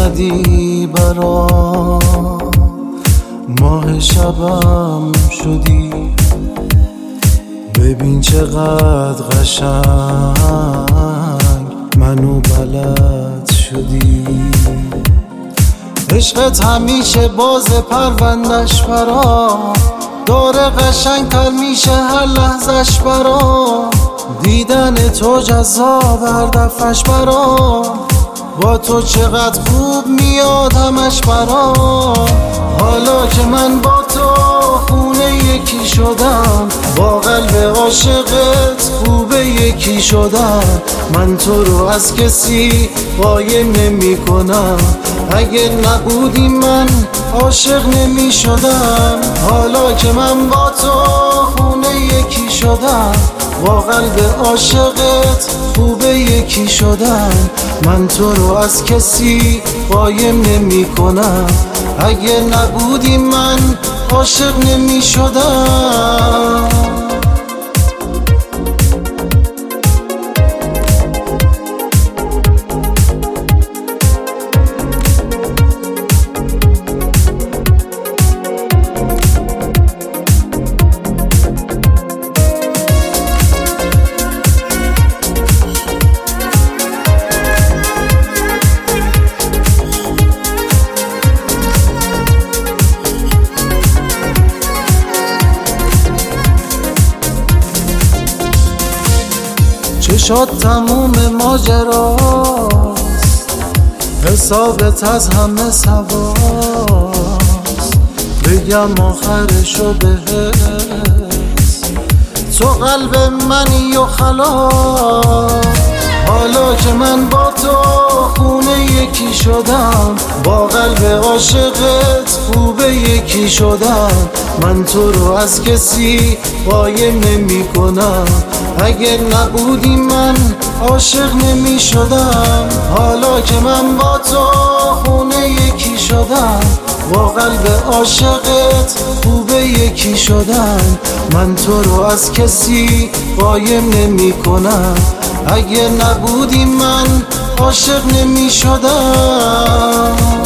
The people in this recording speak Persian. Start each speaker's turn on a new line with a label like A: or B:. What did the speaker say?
A: اومدی برام، ماه شبم شدی. ببین چقدر قشنگ منو بلد شدی. عشقت همیشه باز پروندش برام، داره قشنگ‌تر میشه هر لحظش برام. دیدن تو جذاب هر دفعش برام، با تو چقدر خوب میاد همش برام. حالا که من با تو خونه یکی شدم، با قلب عاشقت خوبه یکی شدم. من تو رو از کسی قایم نمی کنم، اگه نبودی من عاشق نمی شدم. حالا که من با تو خونه یکی شدم، با قلب عاشقت خوبه یکی شدم. من تو رو از کسی قایم نمی کنم، اگه نبودی من عاشق نمی شدم. چشات تموم ماجراست، حسابت از همه سواست. بگم آخرشو بهت، تو قلب منی و خلاص. حالا که من با تو خونه یکی شدم، با قلب عاشقت خوبه یکی شدم. من تو رو از کسی قایم نمی کنم، اگه نبودی من عاشق نمی شدم. حالا که من با تو خونه یکی شدم، با قلب عاشقت خوبه یکی شدم. من تو رو از کسی قایم نمی کنم، اگه نبودی من عاشق نمی شدم.